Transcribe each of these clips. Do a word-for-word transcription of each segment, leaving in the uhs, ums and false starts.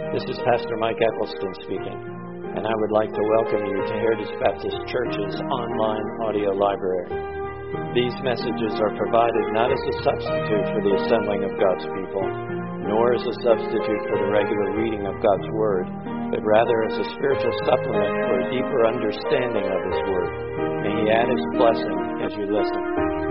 This is Pastor Mike Eccleston speaking, and I would like to welcome you to Heritage Baptist Church's online audio library. These messages are provided not as a substitute for the assembling of God's people, nor as a substitute for the regular reading of God's Word, but rather as a spiritual supplement for a deeper understanding of His Word. May He add His blessing as you listen.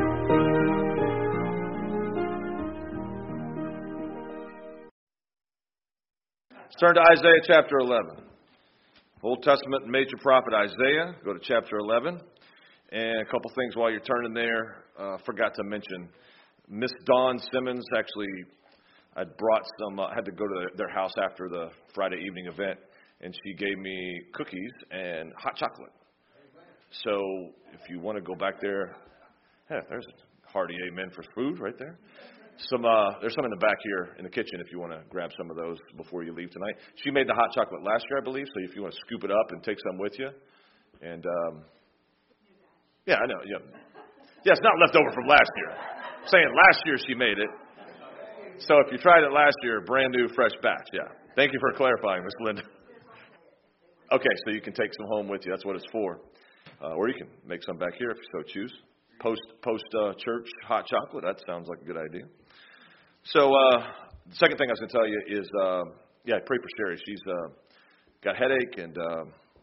Turn to Isaiah chapter eleven. Old Testament major prophet Isaiah. Go to chapter eleven. And a couple things while you're turning there. Uh, forgot to mention, Miss Dawn Simmons, actually, I brought some, uh, had to go to their house after the Friday evening event, and she gave me cookies and hot chocolate. So if you want to go back there, yeah, there's a hearty amen for food right there. Some uh, there's some in the back here in the kitchen if you want to grab some of those before you leave tonight. She made the hot chocolate last year, I believe, so if you want to scoop it up and take some with you. And, um, yeah, I know. Yeah, yeah, it's not left over from last year. I'm saying last year she made it. So if you tried it last year, brand new, fresh batch, yeah. Thank you for clarifying, Miss Linda. Okay, so you can take some home with you. That's what it's for. Uh, or you can make some back here if you so choose. Post post uh, church hot chocolate. That sounds like a good idea. So uh, the second thing I was going to tell you is, uh, yeah, pray for Sherry. She's uh, got a headache, and uh,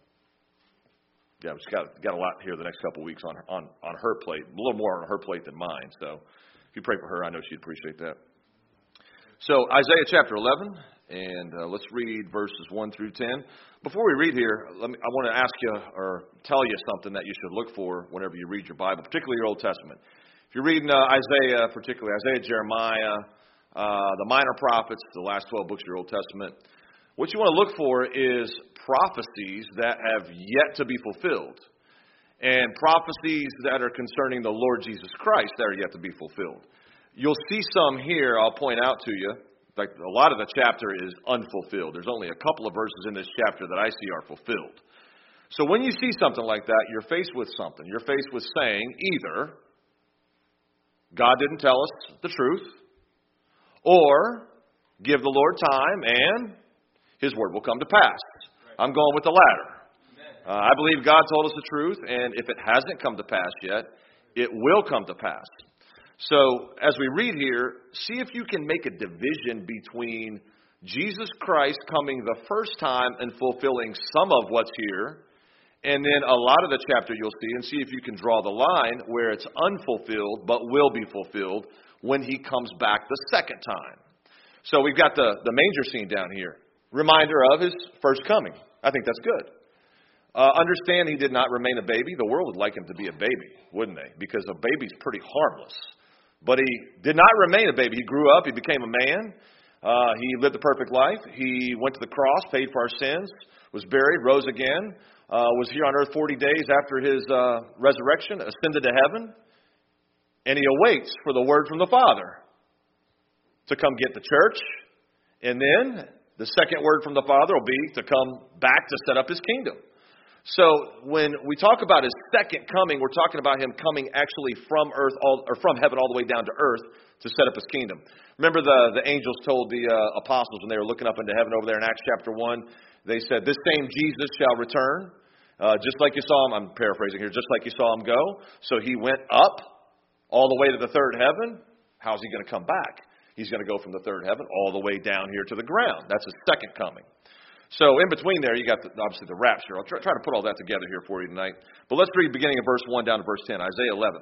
yeah, she's got got a lot here the next couple of weeks on her, on on her plate. A little more on her plate than mine. So if you pray for her, I know she'd appreciate that. So Isaiah chapter eleven, and uh, let's read verses one through ten. Before we read here, let me, I want to ask you or tell you something that you should look for whenever you read your Bible, particularly your Old Testament. If you're reading uh, Isaiah, particularly Isaiah, Jeremiah, uh, the minor prophets, the last twelve books of your Old Testament, what you want to look for is prophecies that have yet to be fulfilled, and prophecies that are concerning the Lord Jesus Christ that are yet to be fulfilled. You'll see some here I'll point out to you. In fact, a lot of the chapter is unfulfilled. There's only a couple of verses in this chapter that I see are fulfilled. So when you see something like that, you're faced with something. You're faced with saying either God didn't tell us the truth, or give the Lord time and His word will come to pass. I'm going with the latter. Uh, I believe God told us the truth, and if it hasn't come to pass yet, it will come to pass. So, as we read here, see if you can make a division between Jesus Christ coming the first time and fulfilling some of what's here, and then a lot of the chapter you'll see, and see if you can draw the line where it's unfulfilled but will be fulfilled when He comes back the second time. So we've got the, the manger scene down here. Reminder of His first coming. I think that's good. Uh, understand He did not remain a baby. The world would like Him to be a baby, wouldn't they? Because a baby's pretty harmless. But He did not remain a baby. He grew up. He became a man. Uh, he lived a perfect life. He went to the cross, paid for our sins, was buried, rose again, uh, was here on earth forty days after His uh, resurrection, ascended to heaven, and He awaits for the word from the Father to come get the church. And then the second word from the Father will be to come back to set up His kingdom. So when we talk about His second coming, we're talking about Him coming actually from earth, all, or from heaven all the way down to earth to set up His kingdom. Remember the, the angels told the uh, apostles when they were looking up into heaven over there in Acts chapter one, they said, this same Jesus shall return, uh, just like you saw Him, I'm paraphrasing here, just like you saw Him go. So He went up all the way to the third heaven. How's He going to come back? He's going to go from the third heaven all the way down here to the ground. That's His second coming. So in between there, you got the, obviously the rapture. I'll try, try to put all that together here for you tonight. But let's read beginning of verse one down to verse ten, Isaiah eleven.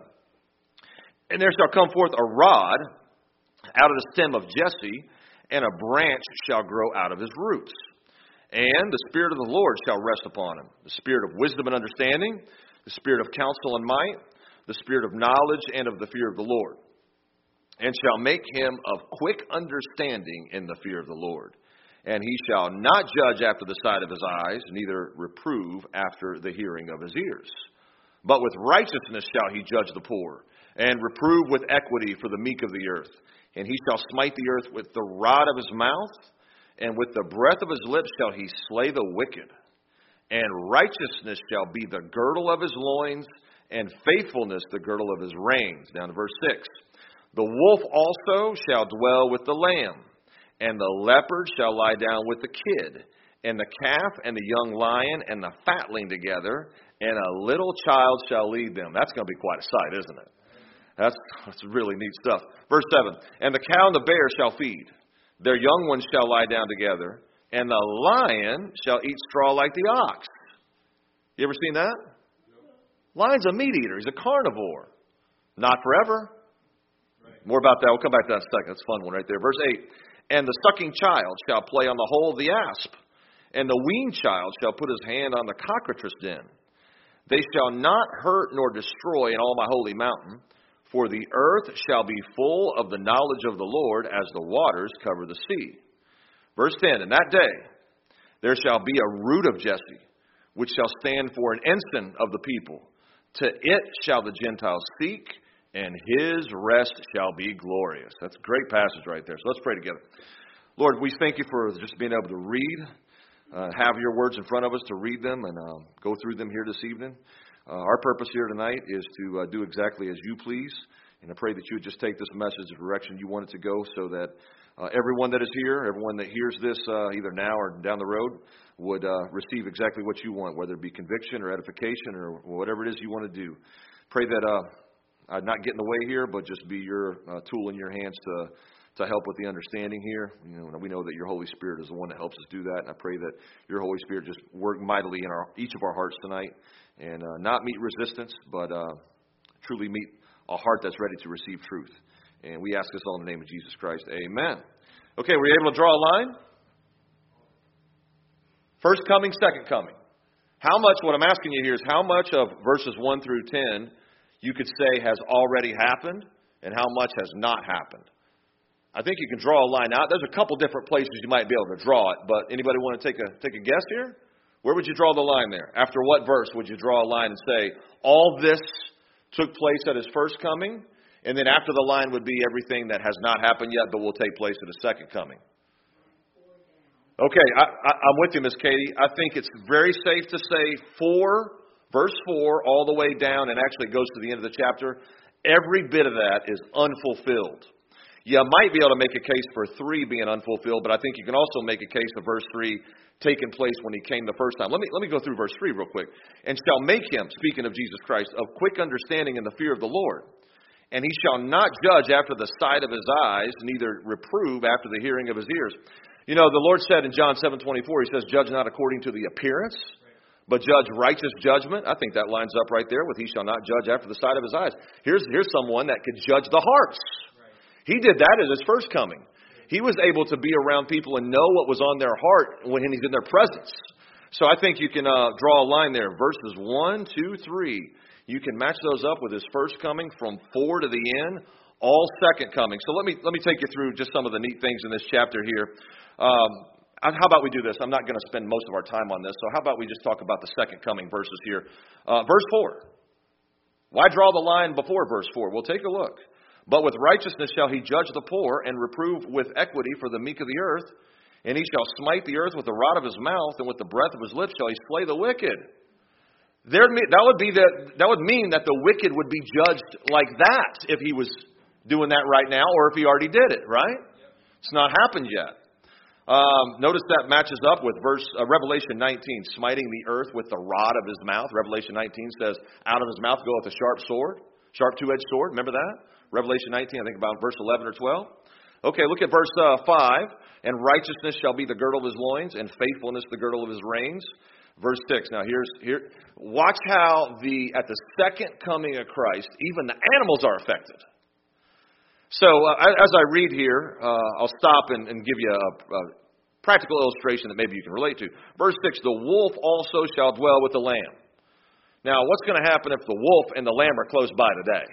And there shall come forth a rod out of the stem of Jesse, and a branch shall grow out of his roots. And the Spirit of the Lord shall rest upon him, the Spirit of wisdom and understanding, the Spirit of counsel and might, the Spirit of knowledge and of the fear of the Lord. And shall make him of quick understanding in the fear of the Lord. And he shall not judge after the sight of his eyes, neither reprove after the hearing of his ears. But with righteousness shall he judge the poor, and reprove with equity for the meek of the earth. And he shall smite the earth with the rod of his mouth, and with the breath of his lips shall he slay the wicked. And righteousness shall be the girdle of his loins, and faithfulness the girdle of his reins. Down to verse six. The wolf also shall dwell with the lamb, And the leopard shall lie down with the kid, and the calf and the young lion and the fatling together, and a little child shall lead them. That's going to be quite a sight, isn't it? That's, that's really neat stuff. Verse seven, and the cow and the bear shall feed. Their young ones shall lie down together, and the lion shall eat straw like the ox. You ever seen that? Lion's a meat eater. He's a carnivore. Not forever. More about that. We'll come back to that in a second. That's a fun one right there. Verse eight. And the sucking child shall play on the hole of the asp, and the weaned child shall put his hand on the cockatrice den. They shall not hurt nor destroy in all my holy mountain, for the earth shall be full of the knowledge of the Lord as the waters cover the sea. Verse ten. In that day there shall be a root of Jesse, which shall stand for an ensign of the people. To it shall the Gentiles seek, and his rest shall be glorious. That's a great passage right there. So let's pray together. Lord, we thank you for just being able to read, uh, have your words in front of us to read them and um, go through them here this evening. Uh, our purpose here tonight is to uh, do exactly as you please. And I pray that you would just take this message the direction you want it to go, so that uh, everyone that is here, everyone that hears this uh, either now or down the road, would uh, receive exactly what you want, whether it be conviction or edification or whatever it is you want to do. Pray that uh, I'd not get in the way here, but just be your uh, tool in your hands to to help with the understanding here. You know, we know that your Holy Spirit is the one that helps us do that, and I pray that your Holy Spirit just work mightily in our each of our hearts tonight, and uh, not meet resistance, but uh, truly meet a heart that's ready to receive truth. And we ask this all in the name of Jesus Christ. Amen. Okay, were you able to draw a line? First coming, second coming. How much, what I'm asking you here is how much of verses one through ten you could say has already happened and how much has not happened? I think you can draw a line out. There's a couple different places you might be able to draw it, but anybody want to take a take a guess here? Where would you draw the line there? After what verse would you draw a line and say, all this took place at his first coming, and then after the line would be everything that has not happened yet but will take place at his second coming? Okay, I, I, I'm with you, Miss Katie. I think it's very safe to say four, verse four, all the way down, and actually goes to the end of the chapter. Every bit of that is unfulfilled. You might be able to make a case for three being unfulfilled, but I think you can also make a case for verse three taking place when he came the first time. Let me let me go through verse three real quick. And shall make him, speaking of Jesus Christ, of quick understanding in the fear of the Lord. And he shall not judge after the sight of his eyes, neither reprove after the hearing of his ears. You know, the Lord said in John seven twenty-four, he says, judge not according to the appearance, but judge righteous judgment. I think that lines up right there with he shall not judge after the sight of his eyes. Here's, here's someone that could judge the hearts. He did that at his first coming. He was able to be around people and know what was on their heart when he's in their presence. So I think you can uh, draw a line there. Verses one, two, three. You can match those up with his first coming from four to the end, all second coming. So let me let me take you through just some of the neat things in this chapter here. Um, how about we do this? I'm not going to spend most of our time on this. So how about we just talk about the second coming verses here. Uh, verse four. Why draw the line before verse four? Well, take a look. But with righteousness shall he judge the poor, and reprove with equity for the meek of the earth. And he shall smite the earth with the rod of his mouth, and with the breath of his lips shall he slay the wicked. There, that would be the, that would mean that the wicked would be judged like that if he was doing that right now, or if he already did it, right? It's not happened yet. Um, notice that matches up with verse uh, Revelation nineteen, smiting the earth with the rod of his mouth. Revelation nineteen says, out of his mouth goeth a sharp sword, sharp two-edged sword. Remember that? Revelation nineteen, I think about verse eleven or twelve. Okay, look at verse uh, five. And righteousness shall be the girdle of his loins, and faithfulness the girdle of his reins. Verse six. Now here's here. Watch how the at the second coming of Christ, even the animals are affected. So uh, as I read here, uh, I'll stop and, and give you a, a practical illustration that maybe you can relate to. Verse six. The wolf also shall dwell with the lamb. Now, what's going to happen if the wolf and the lamb are close by today?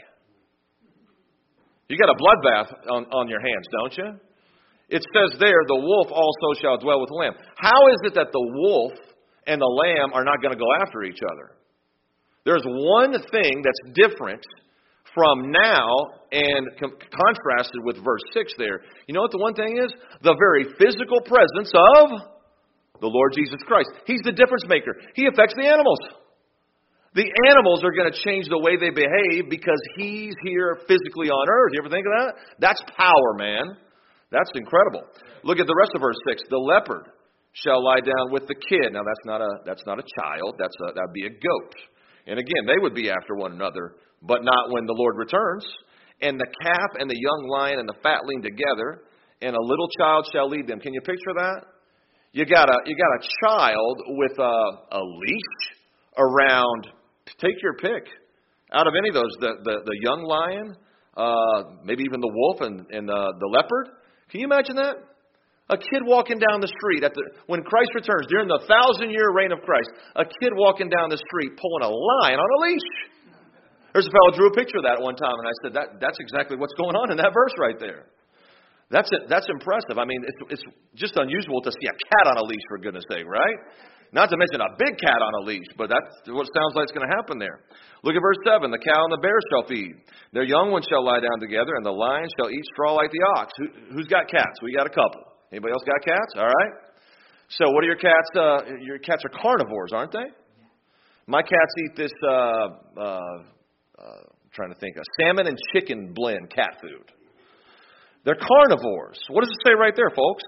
You got a bloodbath on, on your hands, don't you? It says there, the wolf also shall dwell with the lamb. How is it that the wolf and the lamb are not going to go after each other? There's one thing that's different from now and com- contrasted with verse six there. You know what the one thing is? The very physical presence of the Lord Jesus Christ. He's the difference maker. He affects the animals. The animals are going to change the way they behave because he's here physically on earth. You ever think of that? That's power, man. That's incredible. Look at the rest of verse six. The leopard shall lie down with the kid. Now that's not a that's not a child. That's a, that'd be a goat. And again, they would be after one another, but not when the Lord returns. And the calf and the young lion and the fatling together, and a little child shall lead them. Can you picture that? You got a you got a child with a, a leash around. Take your pick out of any of those. The the, the young lion, uh, maybe even the wolf and, and the, the leopard. Can you imagine that? A kid walking down the street at the when Christ returns during the thousand year reign of Christ. A kid walking down the street pulling a lion on a leash. There's a fellow drew a picture of that one time, and I said that that's exactly what's going on in that verse right there. That's it. That's impressive. I mean, it's, it's just unusual to see a cat on a leash, for goodness sake, right? Not to mention a big cat on a leash, but that's what it sounds like is going to happen there. Look at verse seven. The cow and the bear shall feed. Their young ones shall lie down together, and the lion shall eat straw like the ox. Who, who's got cats? We got a couple. Anybody else got cats? All right. So what are your cats? Uh, your cats are carnivores, aren't they? My cats eat this, uh, uh, uh, I'm trying to think, a salmon and chicken blend cat food. They're carnivores. What does it say right there, folks?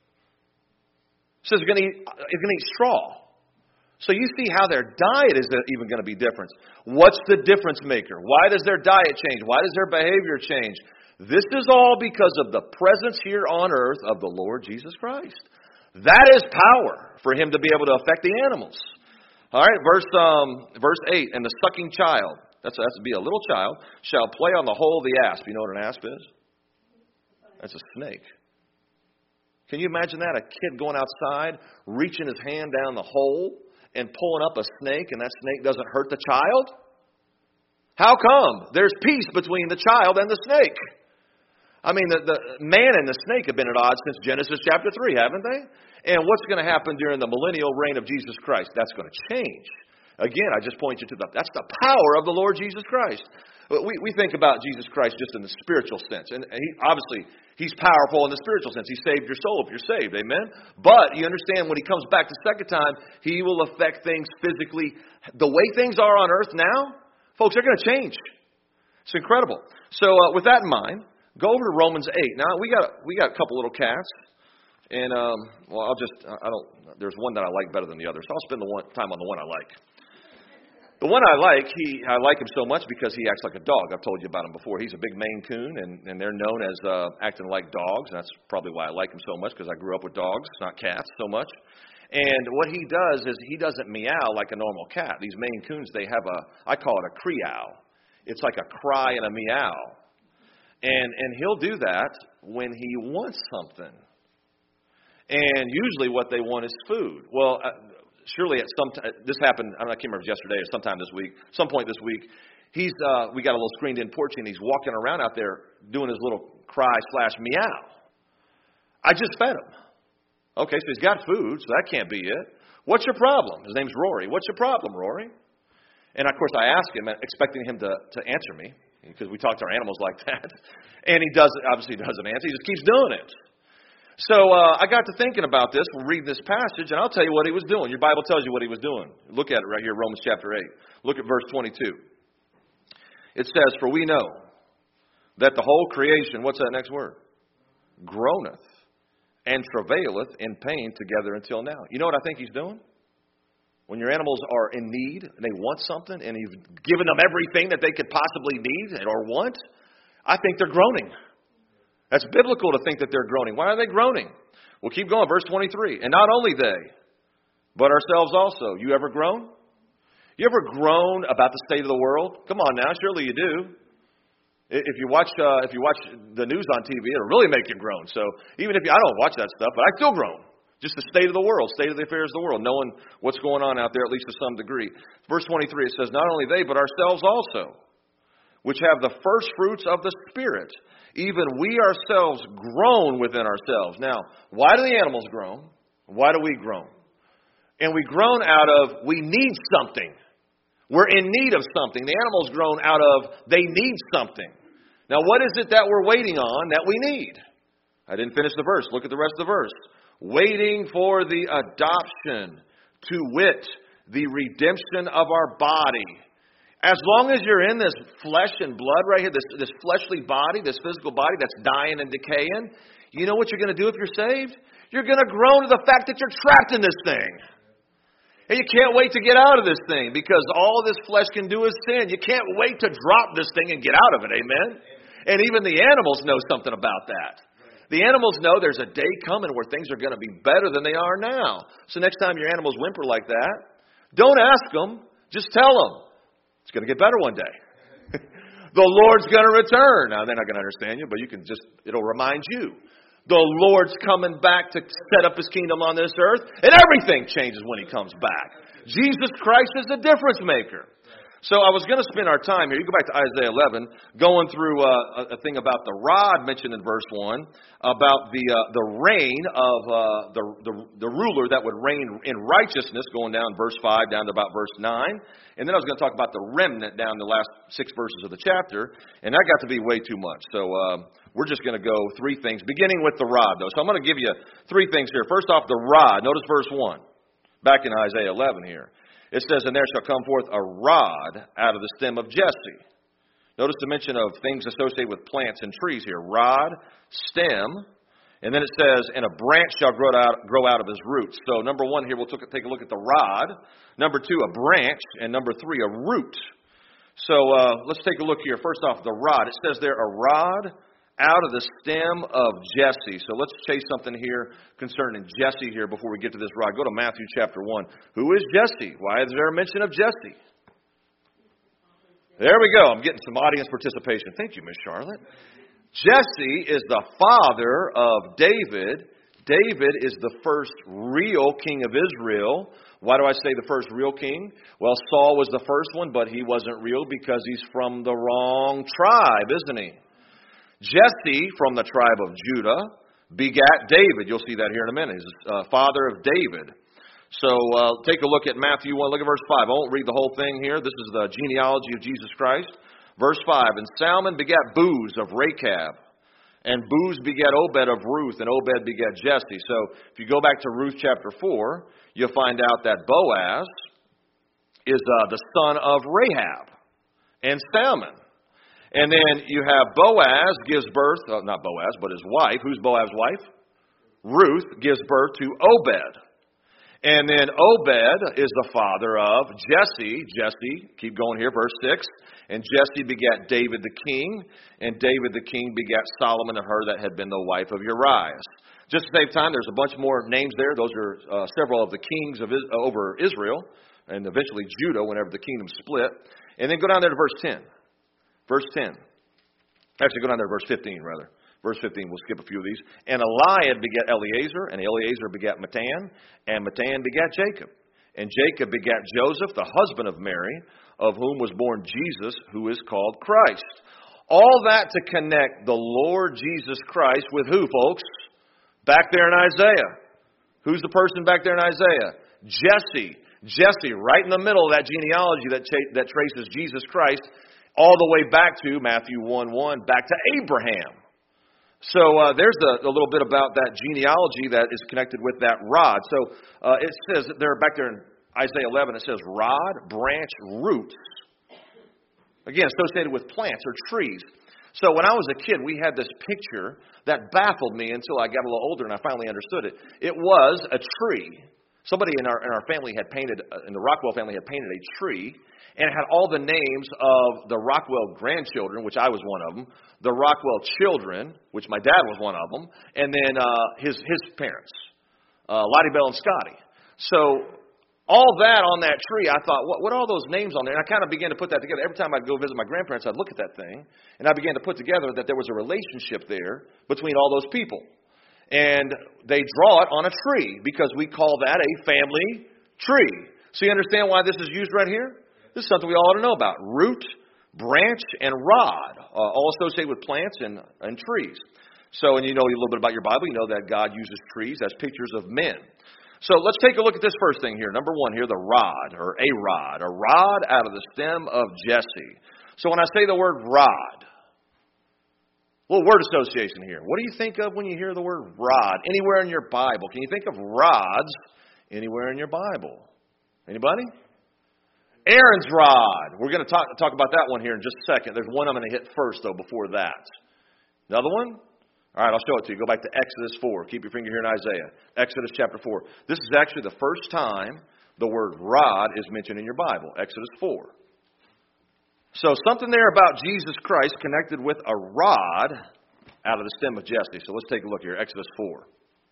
It says they're going to eat, it's going to eat straw. So you see how their diet is even going to be different. What's the difference maker? Why does their diet change? Why does their behavior change? This is all because of the presence here on earth of the Lord Jesus Christ. That is power for him to be able to affect the animals. All right, verse um, verse eight, and the sucking child, that's has to be a little child, shall play on the hole of the asp. You know what an asp is? That's a snake. Can you imagine that? A kid going outside, reaching his hand down the hole and pulling up a snake, and that snake doesn't hurt the child? How come? There's peace between the child and the snake. I mean, the, the man and the snake have been at odds since Genesis chapter three, haven't they? And what's going to happen during the millennial reign of Jesus Christ? That's going to change. Again, I just point you to the, that's the power of the Lord Jesus Christ. We, we think about Jesus Christ just in the spiritual sense. And he, obviously, he's powerful in the spiritual sense. He saved your soul if you're saved. Amen? But you understand when he comes back the second time, he will affect things physically. The way things are on earth now, folks, they're going to change. It's incredible. So uh, with that in mind, go over to Romans eight. Now, we got we got a couple little cats. And, um, well, I'll just, I don't, there's one that I like better than the other. So I'll spend the one time on the one I like. The one I like, he I like him so much because he acts like a dog. I've told you about him before. He's a big Maine Coon, and, and they're known as uh, acting like dogs. And that's probably why I like him so much, because I grew up with dogs, not cats, so much. And what he does is he doesn't meow like a normal cat. These Maine Coons, they have a, I call it a creow. It's like a cry and a meow. And and he'll do that when he wants something. And usually what they want is food. Well, uh, surely at some time, this happened, I, don't know, I can't remember if it was yesterday or sometime this week, some point this week, he's uh, we got a little screened-in porch, and he's walking around out there doing his little cry slash meow. I just fed him. Okay, so he's got food, so that can't be it. What's your problem? His name's Rory. What's your problem, Rory? And, of course, I asked him, expecting him to, to answer me, because we talk to our animals like that. And he doesn't, obviously doesn't answer. He just keeps doing it. So uh, I got to thinking about this. We'll read this passage, and I'll tell you what he was doing. Your Bible tells you what he was doing. Look at it right here, Romans chapter eight. Look at verse twenty-two. It says, "For we know that the whole creation," what's that next word? "Groaneth and travaileth in pain together until now." You know what I think he's doing? When your animals are in need and they want something, and you've given them everything that they could possibly need or want, I think they're groaning. That's biblical to think that they're groaning. Why are they groaning? Well, keep going. Verse twenty-three. "And not only they, but ourselves also." You ever groan? You ever groan about the state of the world? Come on now, surely you do. If you watch, uh, if you watch the news on T V, it'll really make you groan. So even if you, I don't watch that stuff, but I still groan. Just the state of the world, state of the affairs of the world, knowing what's going on out there, at least to some degree. Verse twenty-three, it says, "Not only they, but ourselves also, which have the first fruits of the Spirit, even we ourselves groan within ourselves." Now, why do the animals groan? Why do we groan? And we groan out of, we need something. We're in need of something. The animals groan out of, they need something. Now, what is it that we're waiting on that we need? I didn't finish the verse. Look at the rest of the verse. "Waiting for the adoption, to wit, the redemption of our body." As long as you're in this flesh and blood right here, this, this fleshly body, this physical body that's dying and decaying, You know what you're going to do if you're saved? You're going to groan to the fact that you're trapped in this thing. And you can't wait to get out of this thing because all this flesh can do is sin. You can't wait to drop this thing and get out of it. Amen? And even the animals know something about that. The animals know there's a day coming where things are going to be better than they are now. So next time your animals whimper like that, don't ask them. Just tell them. It's going to get better one day. The Lord's going to return. Now, they're not going to understand you, but you can just, it'll remind you. The Lord's coming back to set up His kingdom on this earth, and everything changes when He comes back. Jesus Christ is the difference maker. So I was going to spend our time here. You go back to Isaiah eleven, going through uh, a, a thing about the rod mentioned in verse one, about the uh, the reign of uh, the, the the ruler that would reign in righteousness, going down verse five down to about verse nine. And then I was going to talk about the remnant down the last six verses of the chapter, and that got to be way too much. So uh, we're just going to go three things, beginning with the rod, though. So I'm going to give you three things here. First off, the rod. Notice verse one, back in Isaiah eleven here. It says, and there shall come forth a rod out of the stem of Jesse. Notice the mention of things associated with plants and trees here. Rod, stem, and then it says, and a branch shall grow out, grow out of his roots. So number one here, we'll take a look at the rod. Number two, a branch. And number three, a root. So uh, let's take a look here. First off, the rod. It says there, a rod out of the stem of Jesse. So let's chase something here concerning Jesse here before we get to this rod. Go to Matthew chapter one. Who is Jesse? Why is there a mention of Jesse? There we go. I'm getting some audience participation. Thank you, Miss Charlotte. Jesse is the father of David. David is the first real king of Israel. Why do I say the first real king? Well, Saul was the first one, but he wasn't real because he's from the wrong tribe, isn't he? Jesse, from the tribe of Judah, begat David. You'll see that here in a minute. He's uh, father of David. So uh, take a look at Matthew one. Look at verse five. I won't read the whole thing here. This is the genealogy of Jesus Christ. Verse five. And Salmon begat Booz of Rechab. And Booz begat Obed of Ruth. And Obed begat Jesse. So if you go back to Ruth chapter four, you'll find out that Boaz is uh, the son of Rahab and Salmon. And then you have Boaz gives birth, uh, not Boaz, but his wife. Who's Boaz's wife? Ruth gives birth to Obed. And then Obed is the father of Jesse. Jesse, keep going here, verse six. And Jesse begat David the king. And David the king begat Solomon of her that had been the wife of Uriah. Just to save time, there's a bunch more names there. Those are uh, several of the kings of Is- over Israel. And eventually Judah, whenever the kingdom split. And then go down there to verse ten. Verse ten. Actually, go down there to verse fifteen, rather. Verse fifteen, we'll skip a few of these. And Eliad begat Eleazar, and Eleazar begat Matan, and Matan begat Jacob. And Jacob begat Joseph, the husband of Mary, of whom was born Jesus, who is called Christ. All that to connect the Lord Jesus Christ with who, folks? Back there in Isaiah. Who's the person back there in Isaiah? Jesse. Jesse, right in the middle of that genealogy that, cha- that traces Jesus Christ all the way back to Matthew one one, back to Abraham. So uh, there's a, a little bit about that genealogy that is connected with that rod. So uh, it says there back there in Isaiah eleven, it says rod, branch, roots. Again, associated with plants or trees. So when I was a kid, we had this picture that baffled me until I got a little older and I finally understood it. It was a tree. Somebody in our in our family had painted, in the Rockwell family had painted a tree. And it had all the names of the Rockwell grandchildren, which I was one of them, the Rockwell children, which my dad was one of them, and then uh, his his parents, uh, Lottie Bell and Scotty. So all that on that tree, I thought, what, what are all those names on there? And I kind of began to put that together. Every time I'd go visit my grandparents, I'd look at that thing, and I began to put together that there was a relationship there between all those people. And they draw it on a tree because we call that a family tree. So you understand why this is used right here? This is something we all ought to know about. Root, branch, and rod, uh, all associated with plants and, and trees. So, and you know a little bit about your Bible. You know that God uses trees as pictures of men. So let's take a look at this first thing here. Number one here, the rod, or a rod. A rod out of the stem of Jesse. So when I say the word rod, a little word association here. What do you think of when you hear the word rod? Anywhere in your Bible. Can you think of rods anywhere in your Bible? Anybody? Aaron's rod. We're going to talk, talk about that one here in just a second. There's one I'm going to hit first, though, before that. Another one? All right, I'll show it to you. Go back to Exodus four. Keep your finger here in Isaiah. Exodus chapter four. This is actually the first time the word rod is mentioned in your Bible. Exodus four. So something there about Jesus Christ connected with a rod out of the stem of Jesse. So let's take a look here. Exodus four.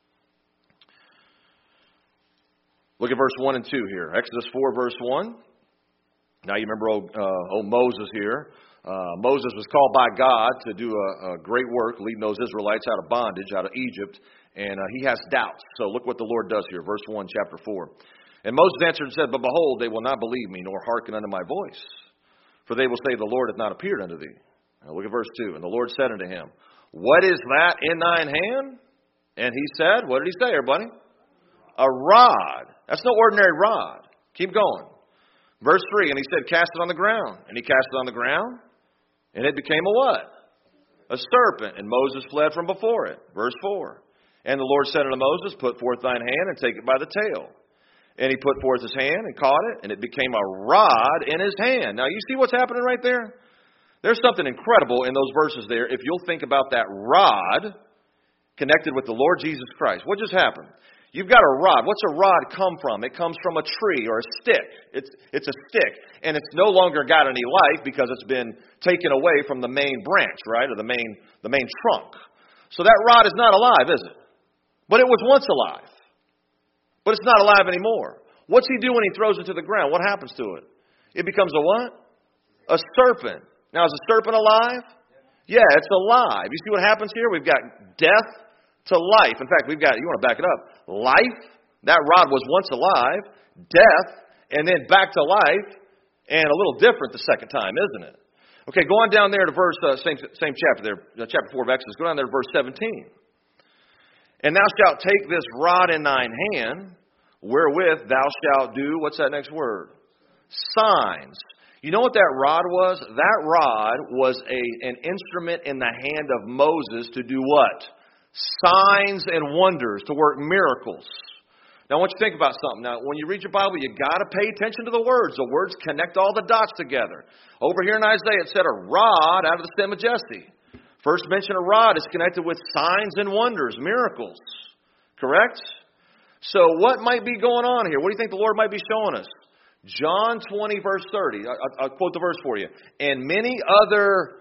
Look at verse one and two here. Exodus four, verse one. Now you remember old, uh, old Moses here. Uh, Moses was called by God to do a, a great work, leading those Israelites out of bondage, out of Egypt, and uh, he has doubts. So look what the Lord does here, verse one, chapter four. And Moses answered and said, But behold, they will not believe me, nor hearken unto my voice. For they will say, The Lord hath not appeared unto thee. Now look at verse two. And the Lord said unto him, What is that in thine hand? And he said, what did he say, everybody? A rod. That's no ordinary rod. Keep going. Verse three, and he said, Cast it on the ground. And he cast it on the ground, and it became a what? A serpent. And Moses fled from before it. Verse four. And the Lord said unto Moses, Put forth thine hand, and take it by the tail. And he put forth his hand, and caught it, and it became a rod in his hand. Now, you see what's happening right there? There's something incredible in those verses there. If you'll think about that rod connected with the Lord Jesus Christ. What just happened? You've got a rod. What's a rod come from? It comes from a tree or a stick. It's it's a stick. And it's no longer got any life because it's been taken away from the main branch, right? Or the main the main trunk. So that rod is not alive, is it? But it was once alive. But it's not alive anymore. What's he do when he throws it to the ground? What happens to it? It becomes a what? A serpent. Now, is a serpent alive? Yeah, it's alive. You see what happens here? We've got death to life. In fact, we've got, you want to back it up, life, that rod was once alive, death, and then back to life, and a little different the second time, isn't it? Okay, go on down there to verse, uh, same same chapter there, uh, chapter four of Exodus, go down there to verse seventeen. And thou shalt take this rod in thine hand, wherewith thou shalt do, what's that next word? Signs. You know what that rod was? That rod was a an instrument in the hand of Moses to do what? Signs and wonders, to work miracles. Now I want you to think about something. Now when you read your Bible, you got to pay attention to the words. The words connect all the dots together. Over here in Isaiah it said a rod out of the stem of Jesse. First mention of rod is connected with signs and wonders, miracles. Correct? So what might be going on here? What do you think the Lord might be showing us? John twenty, verse thirty. I'll, I'll quote the verse for you. And many other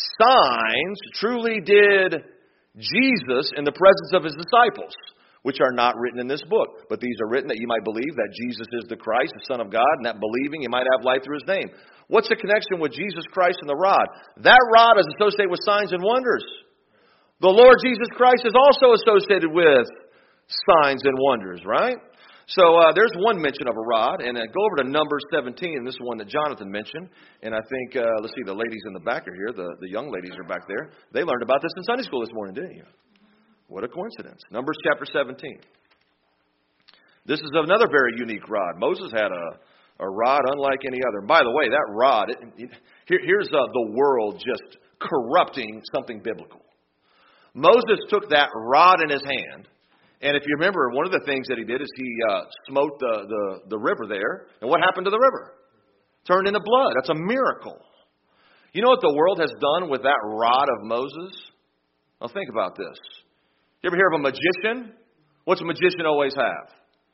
signs truly did Jesus in the presence of his disciples, which are not written in this book. But these are written that you might believe that Jesus is the Christ, the Son of God, and that believing you might have life through his name. What's the connection with Jesus Christ and the rod? That rod is associated with signs and wonders. The Lord Jesus Christ is also associated with signs and wonders, right? So uh, there's one mention of a rod, and uh, go over to Numbers seventeen, and this is one that Jonathan mentioned. And I think, uh, let's see, the ladies in the back are here. The, the young ladies are back there. They learned about this in Sunday school this morning, didn't you? What a coincidence. Numbers chapter seventeen. This is another very unique rod. Moses had a, a rod unlike any other. And by the way, that rod, it, it, here, here's uh, the world just corrupting something biblical. Moses took that rod in his hand. And if you remember, one of the things that he did is he uh, smote the, the, the river there. And what happened to the river? Turned into blood. That's a miracle. You know what the world has done with that rod of Moses? Now think about this. You ever hear of a magician? What's a magician always have?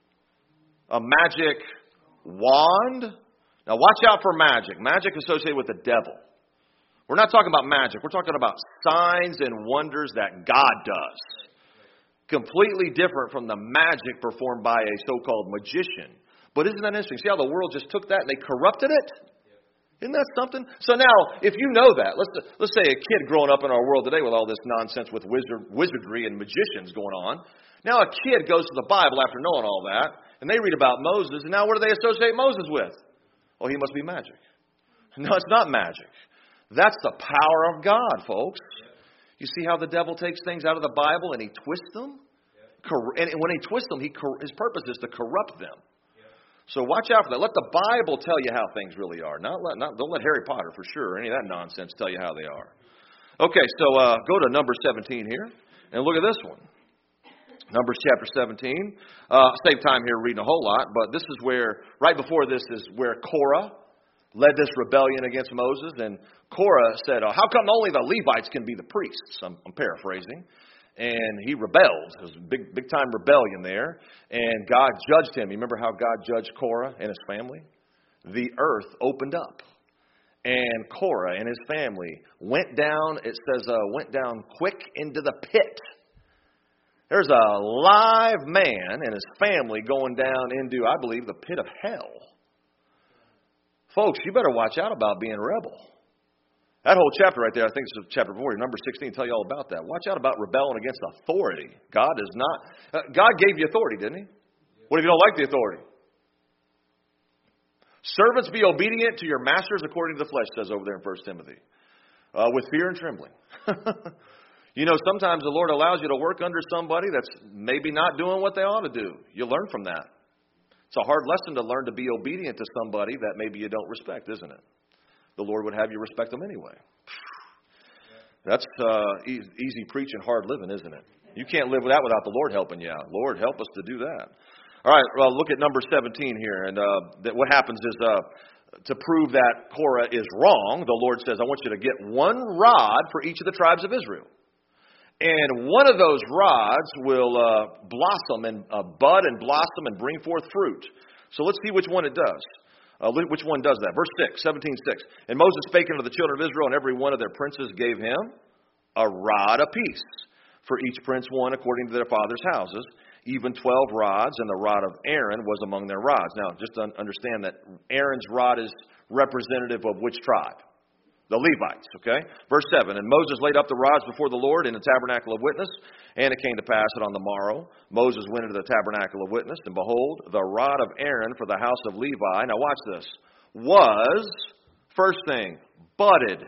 A magic wand? Now watch out for magic. Magic associated with the devil. We're not talking about magic. We're talking about signs and wonders that God does. Completely different from the magic performed by a so-called magician. But isn't that interesting? See how the world just took that and they corrupted it? Isn't that something? So now, if you know that, let's let's say a kid growing up in our world today with all this nonsense with wizard, wizardry and magicians going on. Now a kid goes to the Bible after knowing all that, and they read about Moses, and now what do they associate Moses with? Oh, he must be magic. No, it's not magic. That's the power of God, folks. You see how the devil takes things out of the Bible and he twists them? And when he twists them, he, his purpose is to corrupt them. So watch out for that. Let the Bible tell you how things really are. Not let, not, don't let Harry Potter, for sure, or any of that nonsense tell you how they are. Okay, so uh, go to Numbers seventeen here, and look at this one. Numbers chapter seventeen. Uh, save time here reading a whole lot, but this is where, right before this is where Korah led this rebellion against Moses. And Korah said, oh, how come only the Levites can be the priests? I'm, I'm paraphrasing. and he rebelled. It was a big, big time rebellion there. And God judged him. You remember how God judged Korah and his family? The earth opened up. And Korah and his family went down, it says, uh, went down quick into the pit. There's a live man and his family going down into, I believe, the pit of hell. Folks, you better watch out about being a rebel. That whole chapter right there, I think it's chapter four, number sixteen, tell you all about that. Watch out about rebelling against authority. God is not, uh, God gave you authority, didn't he? What if you don't like the authority? Servants, be obedient to your masters according to the flesh, says over there in First Timothy, uh, with fear and trembling. You know, sometimes the Lord allows you to work under somebody that's maybe not doing what they ought to do. You learn from that. It's a hard lesson to learn to be obedient to somebody that maybe you don't respect, isn't it? The Lord would have you respect them anyway. That's uh, easy, easy preaching, hard living, isn't it? You can't live with that without the Lord helping you out. Lord, help us to do that. All right, well, look at number seventeen here. And uh, that what happens is uh, to prove that Korah is wrong, the Lord says, I want you to get one rod for each of the tribes of Israel. And one of those rods will uh, blossom and uh, bud and blossom and bring forth fruit. So let's see which one it does. Uh, which one does that? Verse six, seventeen six. And Moses spake unto the children of Israel, and every one of their princes gave him a rod apiece, for each prince one according to their father's houses, even twelve rods, and the rod of Aaron was among their rods. Now, just to understand that Aaron's rod is representative of which tribe? The Levites, okay? Verse seven, and Moses laid up the rods before the Lord in the tabernacle of witness, and it came to pass that on the morrow Moses went into the tabernacle of witness, and behold, the rod of Aaron for the house of Levi, now watch this, was, first thing, budded,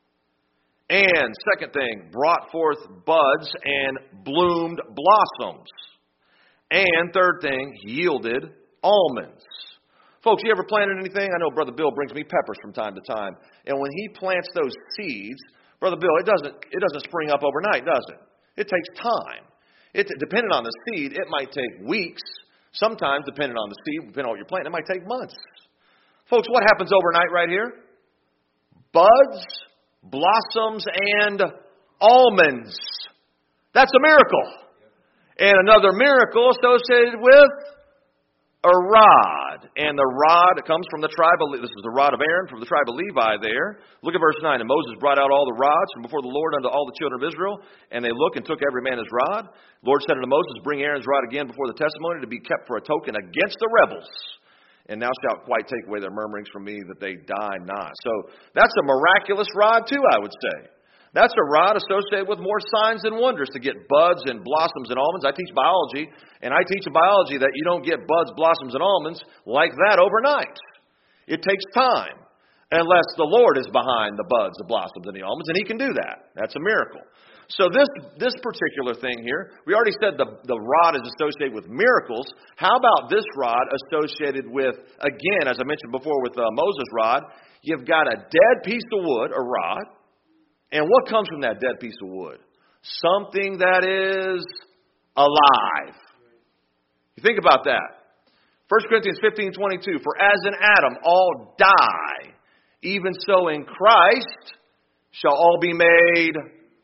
and second thing, brought forth buds and bloomed blossoms, and third thing, yielded almonds. Folks, you ever planted anything? I know Brother Bill brings me peppers from time to time. And when he plants those seeds, Brother Bill, it doesn't it doesn't spring up overnight, does it? It takes time. It, depending on the seed, it might take weeks. Sometimes, depending on the seed, depending on what you're planting, it might take months. Folks, what happens overnight right here? Buds, blossoms, and almonds. That's a miracle. And another miracle associated with a rod. And the rod comes from the tribe of, this is the rod of Aaron from the tribe of Levi there. Look at verse nine. And Moses brought out all the rods from before the Lord unto all the children of Israel. And they looked and took every man his rod. The Lord said unto Moses, bring Aaron's rod again before the testimony to be kept for a token against the rebels. And thou shalt quite take away their murmurings from me that they die not. So that's a miraculous rod too, I would say. That's a rod associated with more signs and wonders to get buds and blossoms and almonds. I teach biology, and I teach in biology that you don't get buds, blossoms, and almonds like that overnight. It takes time, unless the Lord is behind the buds, the blossoms, and the almonds, and He can do that. That's a miracle. So this this particular thing here, we already said the, the rod is associated with miracles. How about this rod associated with, again, as I mentioned before with uh, Moses' rod, you've got a dead piece of wood, a rod. And what comes from that dead piece of wood? Something that is alive. You think about that. First Corinthians fifteen twenty-two, for as in Adam all die, even so in Christ shall all be made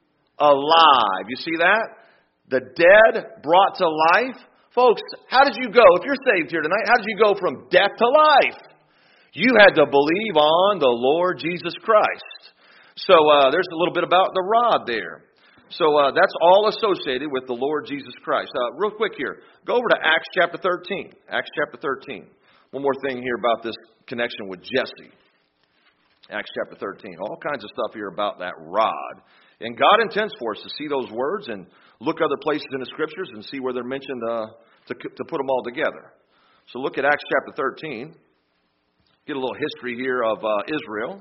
alive. You see that? The dead brought to life. Folks, how did you go? If you're saved here tonight, how did you go from death to life? You had to believe on the Lord Jesus Christ. So uh, there's a little bit about the rod there. So uh, that's all associated with the Lord Jesus Christ. Uh, real quick here, go over to Acts chapter thirteen. Acts chapter thirteen. One more thing here about this connection with Jesse. Acts chapter thirteen. All kinds of stuff here about that rod. And God intends for us to see those words and look other places in the Scriptures and see where they're mentioned uh, to, to put them all together. So look at Acts chapter thirteen. Get a little history here of uh, Israel.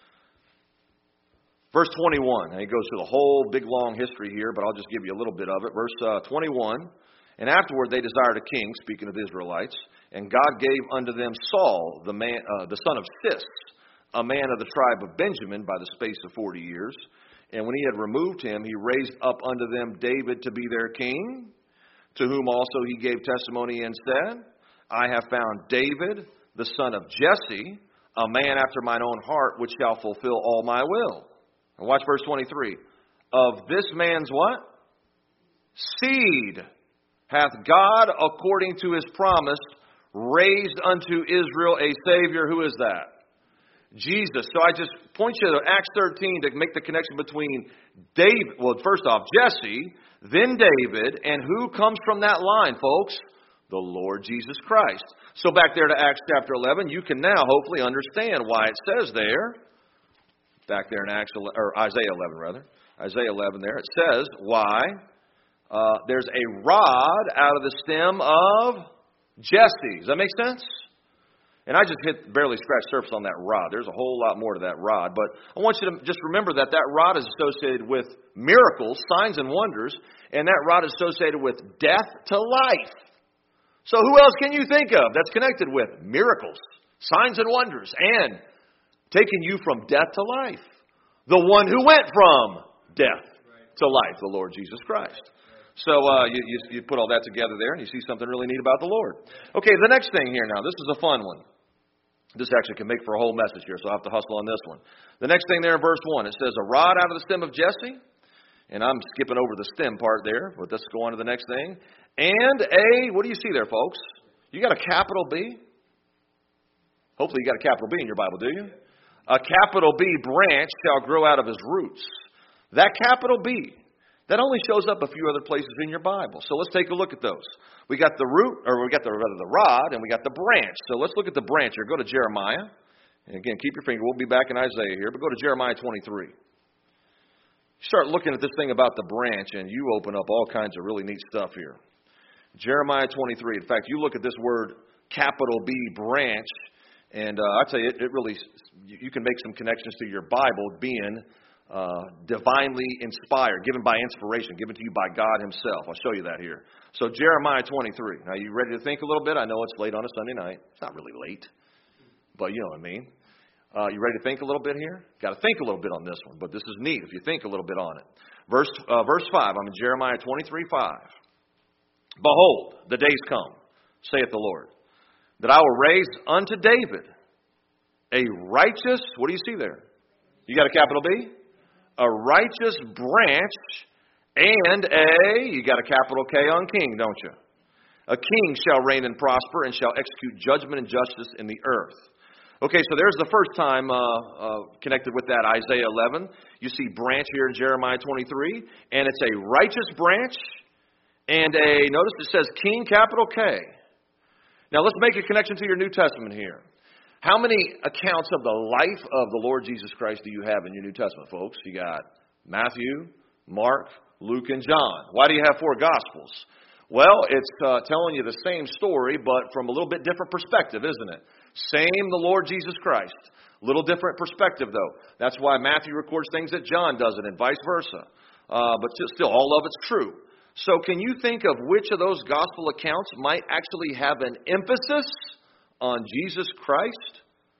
Verse twenty-one, and he goes through the whole big long history here, but I'll just give you a little bit of it. Verse uh, twenty-one, and afterward they desired a king, speaking of the Israelites, and God gave unto them Saul, the man, uh, the son of Cis, a man of the tribe of Benjamin, by the space of forty years. And when he had removed him, he raised up unto them David to be their king, to whom also he gave testimony and said, I have found David, the son of Jesse, a man after mine own heart, which shall fulfill all my will. And watch verse twenty-three. Of this man's what? seed hath God, according to his promise, raised unto Israel a Savior. Who is that? Jesus. So I just point you to Acts thirteen to make the connection between David, well, first off, Jesse, then David, and who comes from that line, folks? The Lord Jesus Christ. So back there to Acts chapter eleven, you can now hopefully understand why it says there, back there in Acts, or Isaiah eleven rather, Isaiah eleven there, it says why uh, there's a rod out of the stem of Jesse. Does that make sense? And I just hit barely scratched surface on that rod. There's a whole lot more to that rod. But I want you to just remember that that rod is associated with miracles, signs and wonders, and that rod is associated with death to life. So who else can you think of that's connected with miracles, signs and wonders, and taking you from death to life? The one who went from death to life, the Lord Jesus Christ. So uh, you, you, you put all that together there, and you see something really neat about the Lord. Okay, the next thing here now, this is a fun one. This actually can make for a whole message here, so I'll have to hustle on this one. The next thing there in verse one, it says, a rod out of the stem of Jesse. And I'm skipping over the stem part there, but let's go on to the next thing. And a, what do you see there, folks? You got a capital B? Hopefully you got a capital B in your Bible, do you? A capital B branch shall grow out of his roots. That capital B, that only shows up a few other places in your Bible. So let's take a look at those. We got the root, or we got the, rather the rod, and we got the branch. So let's look at the branch here. Go to Jeremiah. And again, keep your finger. We'll be back in Isaiah here, but go to Jeremiah twenty-three. You start looking at this thing about the branch, and you open up all kinds of really neat stuff here. Jeremiah twenty-three. In fact, you look at this word, capital B, branch, and uh, I tell you, it, it really, you can make some connections to your Bible being uh, divinely inspired, given by inspiration, given to you by God himself. I'll show you that here. So Jeremiah twenty-three. Now, you ready to think a little bit? I know it's late on a Sunday night. It's not really late, but you know what I mean. Uh, you ready to think a little bit here? Got to think a little bit on this one, but this is neat if you think a little bit on it. Verse uh, verse five, I'm in Jeremiah twenty-three five. Behold, the days come, saith the Lord, that I will raise unto David a righteous, what do you see there? You got a capital B? A righteous branch and a, you got a capital K on king, don't you? A king shall reign and prosper and shall execute judgment and justice in the earth. Okay, so there's the first time uh, uh, connected with that, Isaiah eleven. You see branch here in Jeremiah twenty-three, and it's a righteous branch and a, notice it says king, capital K. Now let's make a connection to your New Testament here. How many accounts of the life of the Lord Jesus Christ do you have in your New Testament, folks? You got Matthew, Mark, Luke, and John. Why do you have four Gospels? Well, it's uh, telling you the same story, but from a little bit different perspective, isn't it? Same, the Lord Jesus Christ. Little different perspective, though. That's why Matthew records things that John doesn't, and vice versa. Uh, but still, all of it's true. So can you think of which of those gospel accounts might actually have an emphasis on Jesus Christ,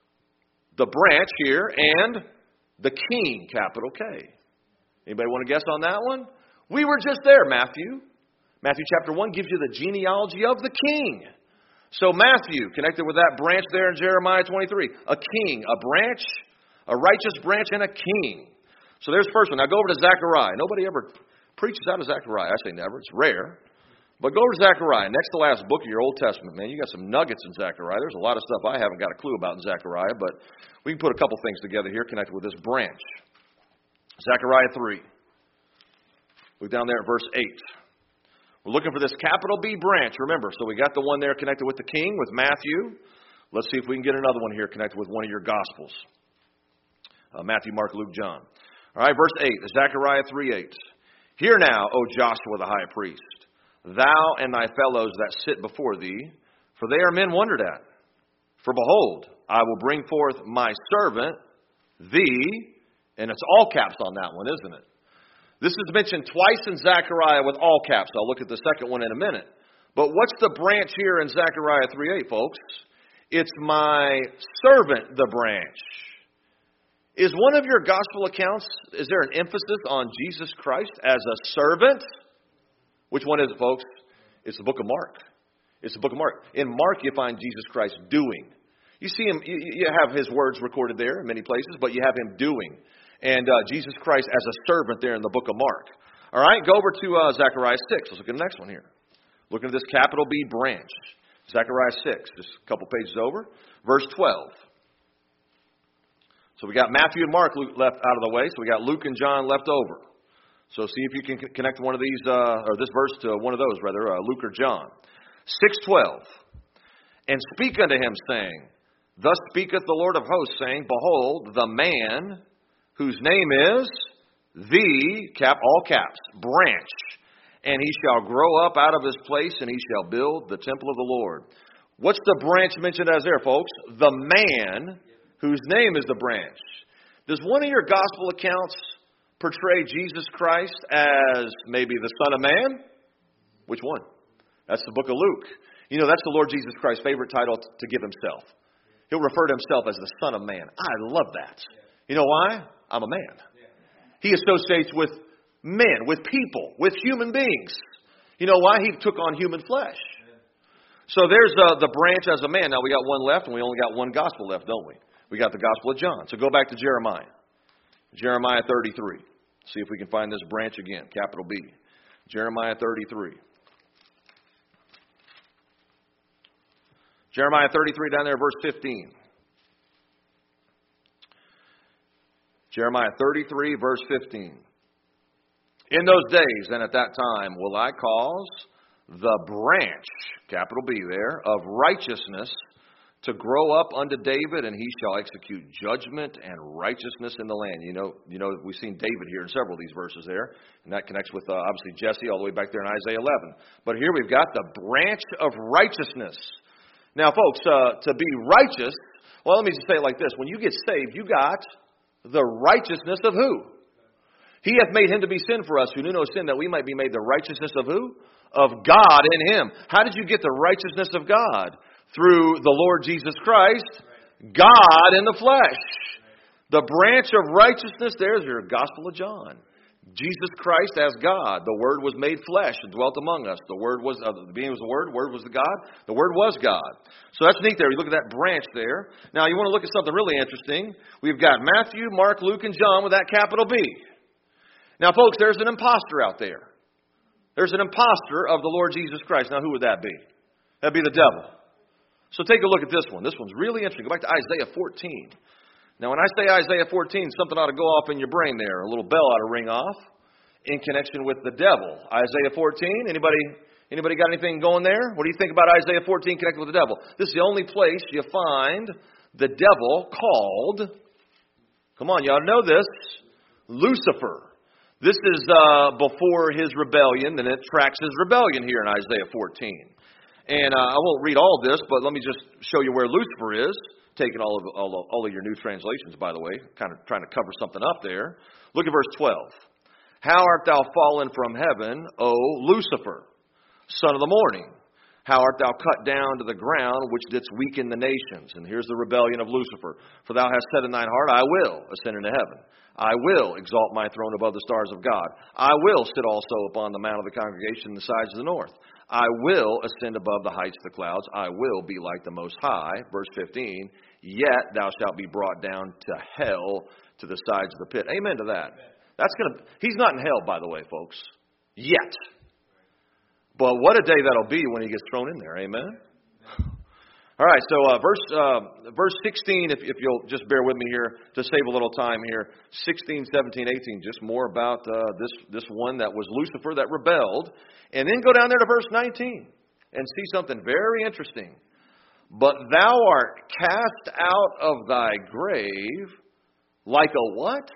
the branch here, and the king, capital K? Anybody want to guess on that one? We were just there, Matthew. Matthew chapter one gives you the genealogy of the king. So Matthew, connected with that branch there in Jeremiah twenty-three, a king, a branch, a righteous branch, and a king. So there's the first one. Now go over to Zechariah. Nobody ever preaches out of Zechariah. I say never. It's rare. But go over to Zechariah, next to last book of your Old Testament. Man, you got some nuggets in Zechariah. There's a lot of stuff I haven't got a clue about in Zechariah, but we can put a couple things together here connected with this branch. Zechariah three. Look down there at verse eight. We're looking for this capital B branch, remember. So we got the one there connected with the king, with Matthew. Let's see if we can get another one here connected with one of your Gospels. Uh, Matthew, Mark, Luke, John. All right, verse eight, Zechariah three eight. Hear now, O Joshua the high priest, thou and thy fellows that sit before thee, for they are men wondered at. For behold, I will bring forth my servant, thee, and it's all caps on that one, isn't it? This is mentioned twice in Zechariah with all caps. I'll look at the second one in a minute. But what's the branch here in Zechariah three eight, folks? It's my servant, the branch. Is one of your gospel accounts, is there an emphasis on Jesus Christ as a servant? Which one is it, folks? It's the book of Mark. It's the book of Mark. In Mark, you find Jesus Christ doing. You see him, you, you have his words recorded there in many places, but you have him doing. And uh, Jesus Christ as a servant there in the book of Mark. All right, go over to uh, Zechariah six. Let's look at the next one here. Looking at this capital B branch. Zechariah six, just a couple pages over. Verse twelve. So we got Matthew and Mark left out of the way, so we got Luke and John left over. So see if you can connect one of these, uh, or this verse to one of those, rather, uh, Luke or John. six twelve. And speak unto him, saying, Thus speaketh the Lord of hosts, saying, Behold, the man whose name is the, cap, all caps, branch, and he shall grow up out of his place, and he shall build the temple of the Lord. What's the branch mentioned as there, folks? The man whose name is the branch. Does one of your gospel accounts portray Jesus Christ as maybe the Son of Man? Which one? That's the book of Luke. You know, that's the Lord Jesus Christ's favorite title to give himself. He'll refer to himself as the Son of Man. I love that. You know why? I'm a man. He associates with men, with people, with human beings. You know why? He took on human flesh. So there's uh, the branch as a man. Now we got one left, and we only got one gospel left, don't we? We got the Gospel of John. So go back to Jeremiah. Jeremiah thirty-three. See if we can find this branch again, capital B. Jeremiah thirty-three. Jeremiah thirty-three down there, verse fifteen. Jeremiah thirty-three, verse fifteen. In those days and at that time will I cause the branch, capital B there, of righteousness to grow up unto David, and he shall execute judgment and righteousness in the land. You know, you know, we've seen David here in several of these verses there, and that connects with uh, obviously Jesse all the way back there in Isaiah eleven. But here we've got the branch of righteousness. Now, folks, uh, to be righteous, well, let me just say it like this. When you get saved, you got the righteousness of who? He hath made him to be sin for us, who knew no sin, that we might be made the righteousness of who? Of God in him. How did you get the righteousness of God? Through the Lord Jesus Christ, God in the flesh. The branch of righteousness, there's your Gospel of John. Jesus Christ as God. The Word was made flesh and dwelt among us. The Word was, uh, the being was the Word, the Word was the God, the Word was God. So that's neat there. You look at that branch there. Now you want to look at something really interesting. We've got Matthew, Mark, Luke, and John with that capital B. Now folks, there's an imposter out there. There's an imposter of the Lord Jesus Christ. Now who would that be? That'd be the devil. So take a look at this one. This one's really interesting. Go back to Isaiah fourteen. Now, when I say Isaiah fourteen, something ought to go off in your brain there. A little bell ought to ring off in connection with the devil. Isaiah fourteen, anybody anybody got anything going there? What do you think about Isaiah fourteen connected with the devil? This is the only place you find the devil called, come on, you ought to know this, Lucifer. This is uh, before his rebellion, and it tracks his rebellion here in Isaiah fourteen. And uh, I won't read all this, but let me just show you where Lucifer is. Taking all of, all of all of your new translations, by the way, kind of trying to cover something up there. Look at verse twelve. How art thou fallen from heaven, O Lucifer, son of the morning? How art thou cut down to the ground, which didst weaken the nations? And here's the rebellion of Lucifer. For thou hast said in thine heart, I will ascend into heaven. I will exalt my throne above the stars of God. I will sit also upon the mount of the congregation in the sides of the north. I will ascend above the heights of the clouds. I will be like the Most High. Verse fifteen, yet thou shalt be brought down to hell, to the sides of the pit. Amen to that. That's gonna. He's not in hell, by the way, folks. Yet. But what a day that'll be when he gets thrown in there. Amen. All right, so uh, verse uh, verse sixteen, if, if you'll just bear with me here to save a little time here, sixteen, seventeen, eighteen, just more about uh, this, this one that was Lucifer that rebelled. And then go down there to verse nineteen and see something very interesting. But thou art cast out of thy grave like a what?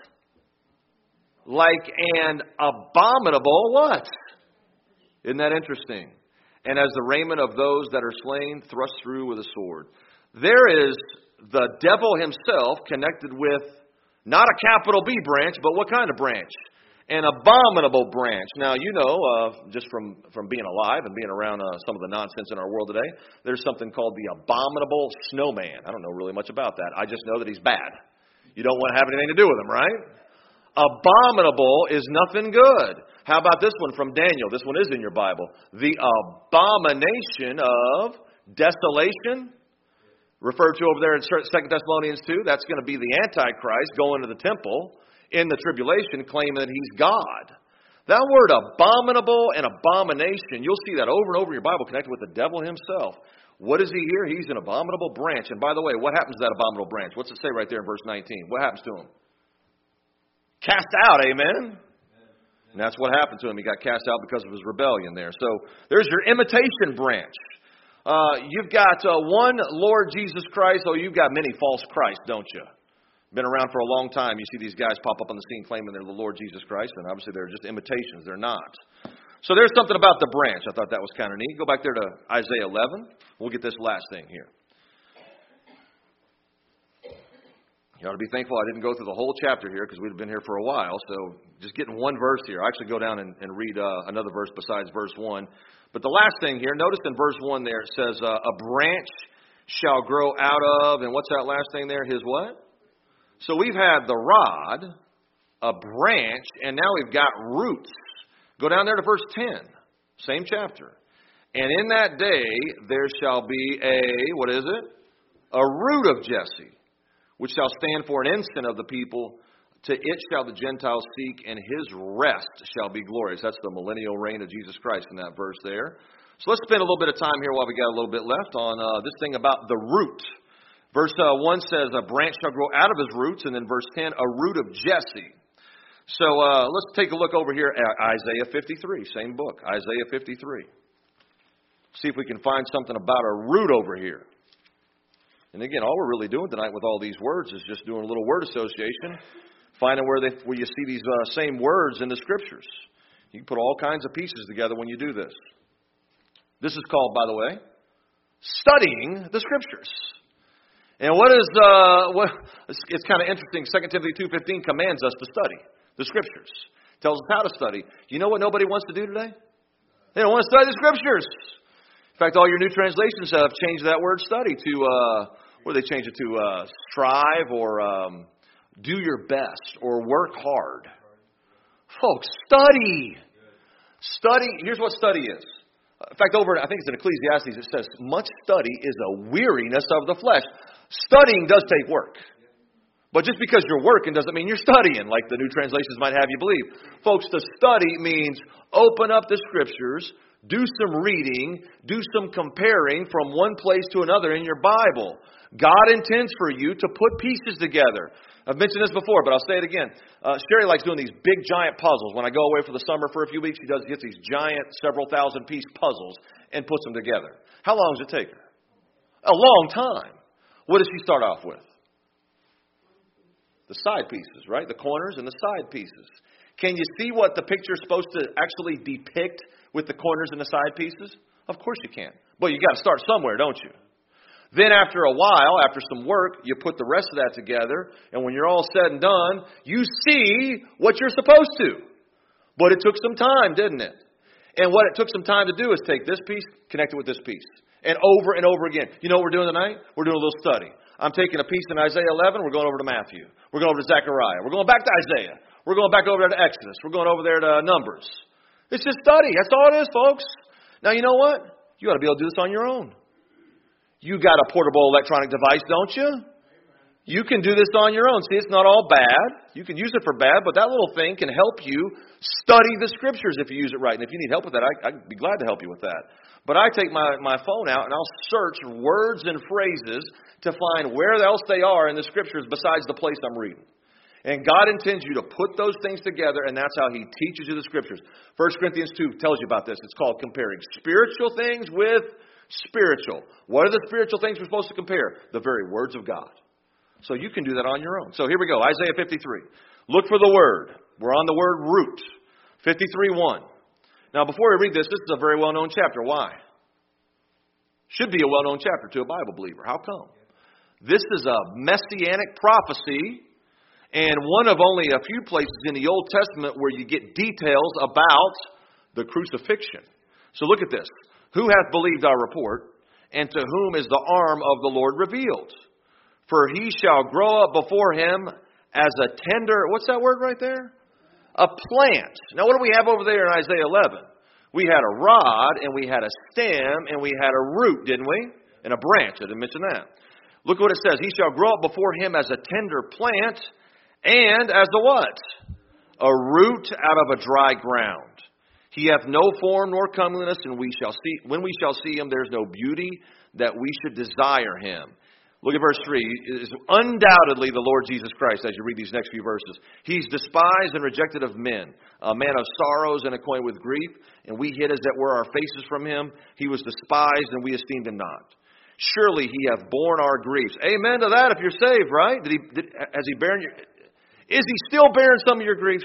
Like an abominable what? Isn't that interesting? And as the raiment of those that are slain thrust through with a sword. There is the devil himself connected with not a capital B branch, but what kind of branch? An abominable branch. Now, you know, uh, just from, from being alive and being around uh, some of the nonsense in our world today, there's something called the abominable snowman. I don't know really much about that. I just know that he's bad. You don't want to have anything to do with him, right? Abominable is nothing good. How about this one from Daniel? This one is in your Bible. The abomination of desolation, referred to over there in Second Thessalonians two. That's going to be the Antichrist going to the temple in the tribulation, claiming that he's God. That word abominable and abomination, you'll see that over and over in your Bible connected with the devil himself. What is he here? He's an abominable branch. And by the way, what happens to that abominable branch? What's it say right there in verse nineteen? What happens to him? Cast out, amen? And that's what happened to him. He got cast out because of his rebellion there. So there's your imitation branch. Uh, you've got uh, one Lord Jesus Christ. Oh, you've got many false Christs, don't you? Been around for a long time. You see these guys pop up on the scene claiming they're the Lord Jesus Christ, and obviously they're just imitations. They're not. So there's something about the branch. I thought that was kind of neat. Go back there to Isaiah eleven. We'll get this last thing here. You ought to be thankful I didn't go through the whole chapter here because we've been here for a while. So just getting one verse here. I actually go down and, and read uh, another verse besides verse one. But the last thing here, notice in verse one there it says, uh, a branch shall grow out of, and what's that last thing there? His what? So we've had the rod, a branch, and now we've got roots. Go down there to verse ten, same chapter. And in that day there shall be a, what is it? A root of Jesse, which shall stand for an ensign of the people. To it shall the Gentiles seek, and his rest shall be glorious. That's the millennial reign of Jesus Christ in that verse there. So let's spend a little bit of time here while we got a little bit left on uh, this thing about the root. Verse uh, one says, a branch shall grow out of his roots. And then verse ten, a root of Jesse. So uh, let's take a look over here at Isaiah fifty-three. Same book, Isaiah fifty-three. See if we can find something about a root over here. And again, all we're really doing tonight with all these words is just doing a little word association. Finding where, they, where you see these uh, same words in the Scriptures. You can put all kinds of pieces together when you do this. This is called, by the way, studying the Scriptures. And what is, uh, what, it's, it's kind of interesting. Second Timothy two fifteen commands us to study the Scriptures. Tells us how to study. You know what nobody wants to do today? They don't want to study the Scriptures. In fact, all your new translations have changed that word study to, uh, what do they change it to? Uh, strive or um, do your best or work hard. Folks, study. Study. Here's what study is. In fact, over, I think it's in Ecclesiastes, it says, much study is a weariness of the flesh. Studying does take work. But just because you're working doesn't mean you're studying, like the new translations might have you believe. Folks, to study means open up the Scriptures, do some reading, do some comparing from one place to another in your Bible. God intends for you to put pieces together. I've mentioned this before, but I'll say it again. Uh, Sherry likes doing these big, giant puzzles. When I go away for the summer for a few weeks, she does gets these giant, several thousand piece puzzles and puts them together. How long does it take her? A long time. What does she start off with? The side pieces, right? The corners and the side pieces. Can you see what the picture is supposed to actually depict with the corners and the side pieces? Of course you can. But you got to start somewhere, don't you? Then after a while, after some work, you put the rest of that together, and when you're all said and done, you see what you're supposed to. But it took some time, didn't it? And what it took some time to do is take this piece, connect it with this piece. And over and over again. You know what we're doing tonight? We're doing a little study. I'm taking a piece in Isaiah eleven. We're going over to Matthew. We're going over to Zechariah. We're going back to Isaiah. We're going back over there to Exodus. We're going over there to Numbers. It's just study. That's all it is, folks. Now, you know what? You ought to be able to do this on your own. You got a portable electronic device, don't you? You can do this on your own. See, it's not all bad. You can use it for bad, but that little thing can help you study the Scriptures if you use it right. And if you need help with that, I, I'd be glad to help you with that. But I take my, my phone out and I'll search words and phrases to find where else they are in the Scriptures besides the place I'm reading. And God intends you to put those things together, and that's how He teaches you the Scriptures. First Corinthians two tells you about this. It's called comparing spiritual things with spiritual. What are the spiritual things we're supposed to compare? The very words of God. So you can do that on your own. So here we go, Isaiah fifty-three. Look for the word. We're on the word root. fifty-three one. Now before we read this, this is a very well-known chapter. Why? Should be a well-known chapter to a Bible believer. How come? This is a messianic prophecy, and one of only a few places in the Old Testament where you get details about the crucifixion. So look at this. Who hath believed our report, and to whom is the arm of the Lord revealed? For he shall grow up before him as a tender, what's that word right there? A plant. Now what do we have over there in Isaiah eleven? We had a rod, and we had a stem, and we had a root, didn't we? And a branch. I didn't mention that. Look what it says. He shall grow up before him as a tender plant, and as a what? a root out of a dry ground. He hath no form nor comeliness, and we shall see when we shall see him, there is no beauty that we should desire him. Look at verse three. It is undoubtedly the Lord Jesus Christ as you read these next few verses. He's despised and rejected of men, a man of sorrows and acquainted with grief, and we hid as it were our faces from him. He was despised, and we esteemed him not. Surely he hath borne our griefs. Amen to that if you're saved, right? Did he, did, has he borne your, is he still bearing some of your griefs?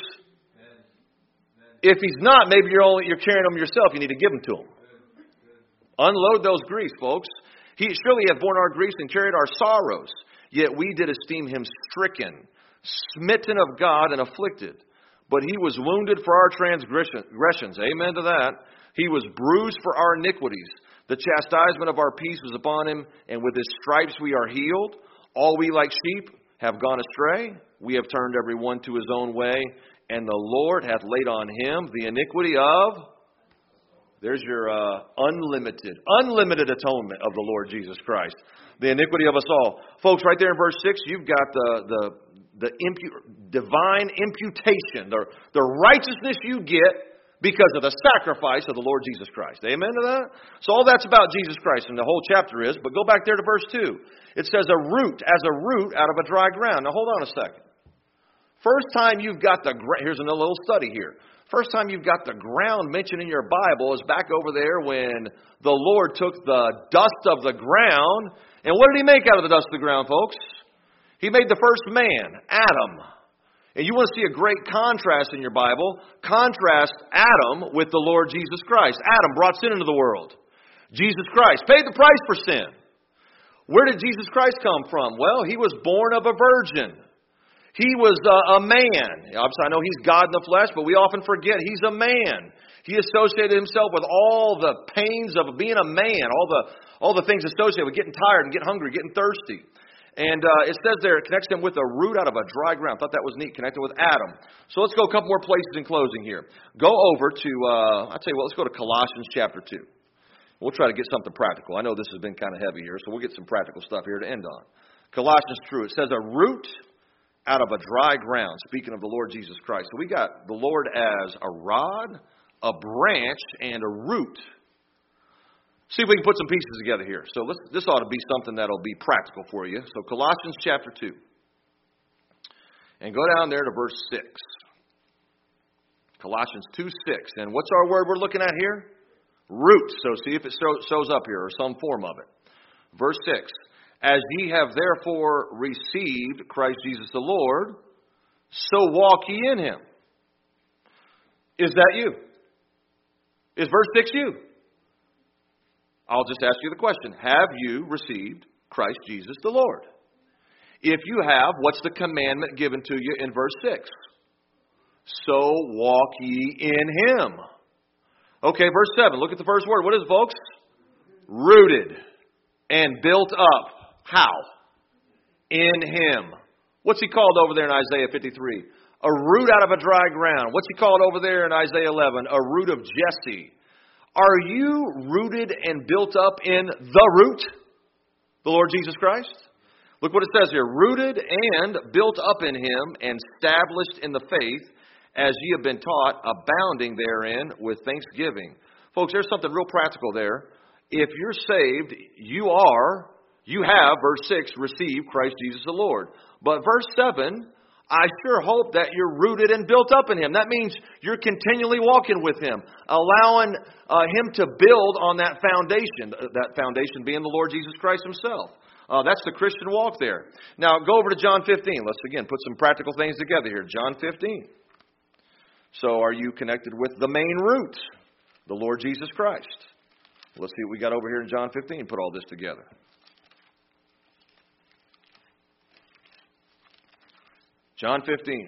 If he's not, maybe you're only you're carrying them yourself. You need to give them to him. Unload those griefs, folks. He surely hath borne our griefs and carried our sorrows. Yet we did esteem him stricken, smitten of God, and afflicted. But he was wounded for our transgressions. Amen to that. He was bruised for our iniquities. The chastisement of our peace was upon him, and with his stripes we are healed. All we like sheep have gone astray. We have turned every one to his own way, and the Lord hath laid on him the iniquity of... There's your uh, unlimited, unlimited atonement of the Lord Jesus Christ. The iniquity of us all. Folks, right there in verse six, you've got the the, the impu- divine imputation, the, the righteousness you get because of the sacrifice of the Lord Jesus Christ. Amen to that? So all that's about Jesus Christ, and the whole chapter is. But go back there to verse two. It says a root, as a root out of a dry ground. Now hold on a second. First time you've got the, here's another little study here. First time you've got the ground mentioned in your Bible is back over there when the Lord took the dust of the ground. And what did he make out of the dust of the ground, folks? He made the first man, Adam. And you want to see a great contrast in your Bible? Contrast Adam with the Lord Jesus Christ. Adam brought sin into the world. Jesus Christ paid the price for sin. Where did Jesus Christ come from? Well, he was born of a virgin. He was a, a man. I know he's God in the flesh, but we often forget he's a man. He associated himself with all the pains of being a man, all the all the things associated with getting tired and getting hungry, getting thirsty. And uh, it says there, it connects him with a root out of a dry ground. Thought that was neat, connected with Adam. So let's go a couple more places in closing here. Go over to, uh, I'll tell you what, let's go to Colossians chapter two. We'll try to get something practical. I know this has been kind of heavy here, so we'll get some practical stuff here to end on. Colossians two, it says a root out of a dry ground, speaking of the Lord Jesus Christ. So we got the Lord as a rod, a branch, and a root. See if we can put some pieces together here. So let's, this ought to be something that'll be practical for you. So Colossians chapter two. And go down there to verse six. Colossians two six. And what's our word we're looking at here? Root. So see if it shows up here or some form of it. Verse six. As ye have therefore received Christ Jesus the Lord, so walk ye in him. Is that you? Is verse six you? I'll just ask you the question. Have you received Christ Jesus the Lord? If you have, what's the commandment given to you in verse six? So walk ye in him. Okay, verse seven. Look at the first word. What is it, folks? Rooted and built up. How? In him. What's he called over there in Isaiah fifty-three? A root out of a dry ground. What's he called over there in Isaiah eleven? A root of Jesse. Are you rooted and built up in the root? The Lord Jesus Christ? Look what it says here. Rooted and built up in him and established in the faith as ye have been taught, abounding therein with thanksgiving. Folks, there's something real practical there. If you're saved, you are... You have, verse six, received Christ Jesus the Lord. But verse seven, I sure hope that you're rooted and built up in him. That means you're continually walking with him, allowing uh, him to build on that foundation, that foundation being the Lord Jesus Christ himself. Uh, that's the Christian walk there. Now, go over to John fifteen. Let's, again, put some practical things together here. John fifteen. So are you connected with the main root, the Lord Jesus Christ? Let's see what we got over here in John fifteen. Put all this together. John fifteen.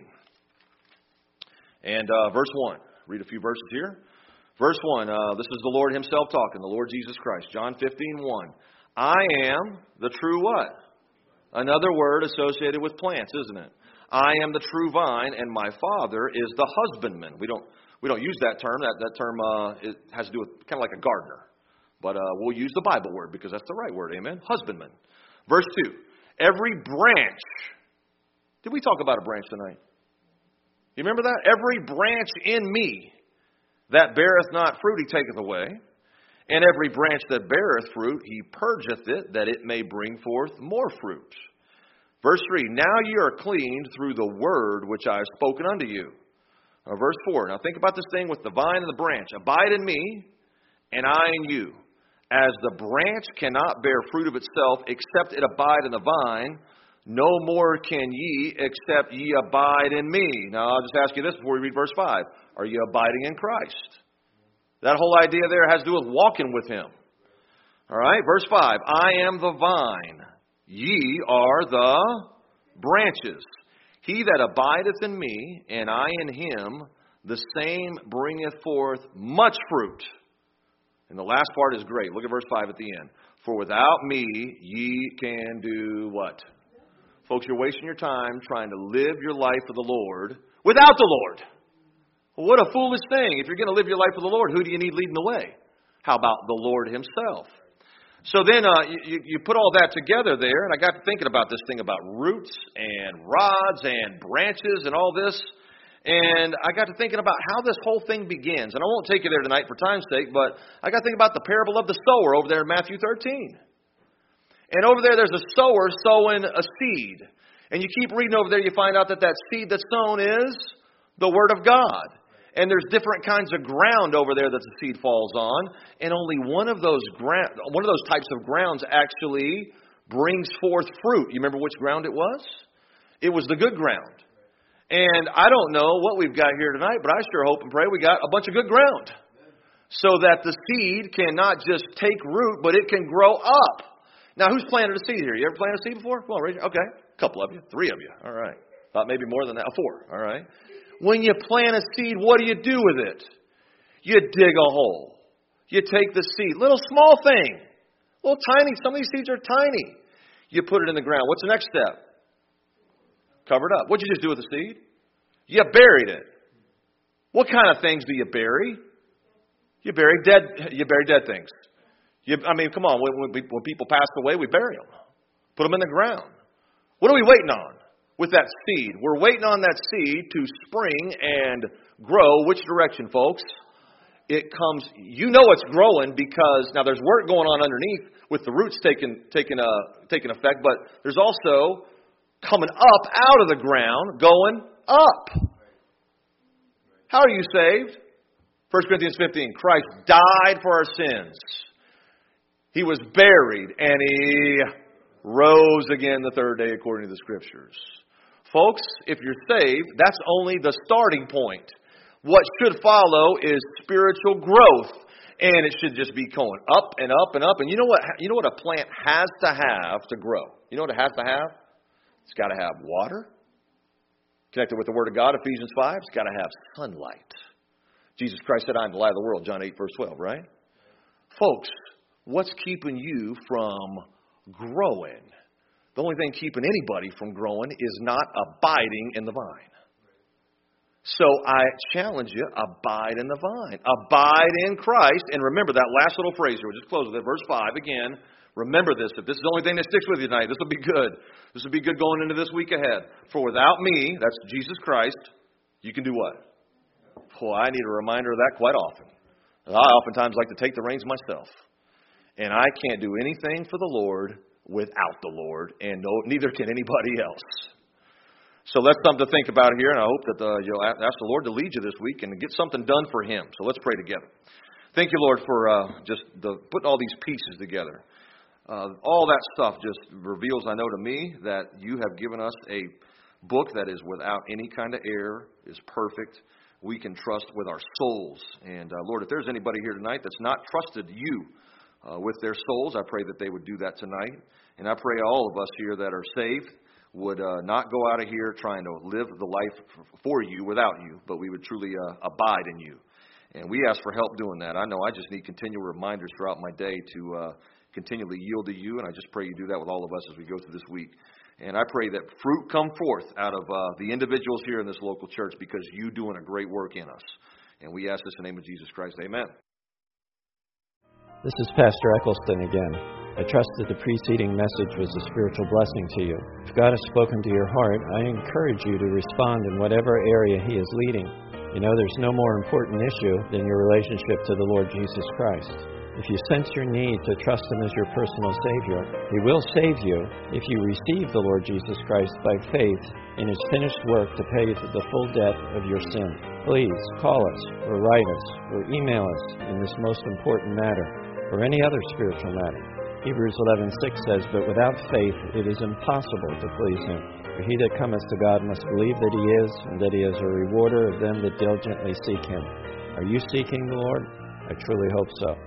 And uh, verse one. Read a few verses here. Verse one. Uh, this is the Lord himself talking, the Lord Jesus Christ. John fifteen one. I am the true what? Another word associated with plants, isn't it? I am the true vine, and my Father is the husbandman. We don't we don't use that term. That that term uh, it has to do with kind of like a gardener. But uh, we'll use the Bible word because that's the right word. Amen. Husbandman. Verse two. Every branch. Did we talk about a branch tonight? You remember that? Every branch in me that beareth not fruit, he taketh away. And every branch that beareth fruit, he purgeth it, that it may bring forth more fruit. Verse three, now ye are cleaned through the word which I have spoken unto you. Uh, verse four, now think about this thing with the vine and the branch. Abide in me, and I in you. As the branch cannot bear fruit of itself, except it abide in the vine, no more can ye, except ye abide in me. Now, I'll just ask you this before we read verse five. Are you abiding in Christ? That whole idea there has to do with walking with Him. All right, verse five. I am the vine. Ye are the branches. He that abideth in me, and I in him, the same bringeth forth much fruit. And the last part is great. Look at verse five at the end. For without me, ye can do what? Folks, you're wasting your time trying to live your life for the Lord without the Lord. Well, what a foolish thing. If you're going to live your life for the Lord, who do you need leading the way? How about the Lord Himself? So then uh, you, you put all that together there, and I got to thinking about this thing about roots and rods and branches and all this. And I got to thinking about how this whole thing begins. And I won't take you there tonight for time's sake, but I got to think about the parable of the sower over there in Matthew thirteen. And over there, there's a sower sowing a seed. And you keep reading over there, you find out that that seed that's sown is the Word of God. And there's different kinds of ground over there that the seed falls on. And only one of those ground, one of those types of grounds actually brings forth fruit. You remember which ground it was? It was the good ground. And I don't know what we've got here tonight, but I sure hope and pray we got a bunch of good ground. So that the seed can not just take root, but it can grow up. Now, who's planted a seed here? You ever planted a seed before? Well, raise your, okay. A couple of you. Three of you. All right. Thought maybe more than that. Four. All right. When you plant a seed, what do you do with it? You dig a hole. You take the seed. Little small thing. Little tiny. Some of these seeds are tiny. You put it in the ground. What's the next step? Cover it up. What'd you just do with the seed? You buried it. What kind of things do you bury? You bury dead. You bury dead things. You, I mean, come on. When, when, when people pass away, we bury them. Put them in the ground. What are we waiting on with that seed? We're waiting on that seed to spring and grow. Which direction, folks? It comes. You know it's growing because now there's work going on underneath with the roots taking taking uh, taking effect, but there's also coming up out of the ground, going up. How are you saved? First Corinthians fifteen. Christ died for our sins. He was buried, and He rose again the third day according to the Scriptures. Folks, if you're saved, that's only the starting point. What should follow is spiritual growth, and it should just be going up and up and up. And you know what? You know what a plant has to have to grow? You know what it has to have? It's got to have water. Connected with the Word of God, Ephesians five. It's got to have sunlight. Jesus Christ said, I am the light of the world, John eight, verse twelve, right? Folks, what's keeping you from growing? The only thing keeping anybody from growing is not abiding in the vine. So I challenge you, abide in the vine. Abide in Christ. And remember that last little phrase here. We'll just close with it. Verse five again. Remember this. If this is the only thing that sticks with you tonight, this will be good. This will be good going into this week ahead. For without me, that's Jesus Christ, you can do what? Well, I need a reminder of that quite often. I oftentimes like to take the reins myself. And I can't do anything for the Lord without the Lord, and no, neither can anybody else. So that's something to think about here, and I hope that uh, you'll ask the Lord to lead you this week and get something done for Him. So let's pray together. Thank you, Lord, for uh, just the, putting all these pieces together. Uh, all that stuff just reveals, I know to me, that you have given us a book that is without any kind of error, is perfect. We can trust with our souls. And, uh, Lord, if there's anybody here tonight that's not trusted you uh, with their souls, I pray that they would do that tonight. And I pray all of us here that are saved would uh, not go out of here trying to live the life for you without you, but we would truly uh, abide in you. And we ask for help doing that. I know I just need continual reminders throughout my day to uh, continually yield to you, and I just pray you do that with all of us as we go through this week. And I pray that fruit come forth out of uh, the individuals here in this local church because you doing a great work in us. And we ask this in the name of Jesus Christ. Amen. This is Pastor Eccleston again. I trust that the preceding message was a spiritual blessing to you. If God has spoken to your heart, I encourage you to respond in whatever area He is leading. You know, there's no more important issue than your relationship to the Lord Jesus Christ. If you sense your need to trust Him as your personal Savior, He will save you if you receive the Lord Jesus Christ by faith in His finished work to pay the full debt of your sin. Please call us or write us or email us in this most important matter or any other spiritual matter. Hebrews eleven six says, "But without faith it is impossible to please Him. For he that cometh to God must believe that He is, and that He is a rewarder of them that diligently seek Him." Are you seeking the Lord? I truly hope so.